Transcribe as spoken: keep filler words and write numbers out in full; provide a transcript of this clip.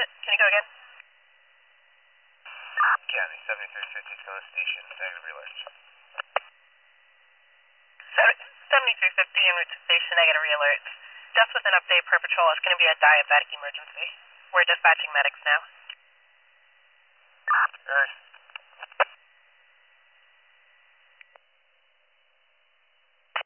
it. Can you go again? County, seventy-three fifty, go to station, negative relay. seventy-three fifty en route to station, negative re-alert. Just with an update per patrol, it's going to be a diabetic emergency. We're dispatching medics now. Alright.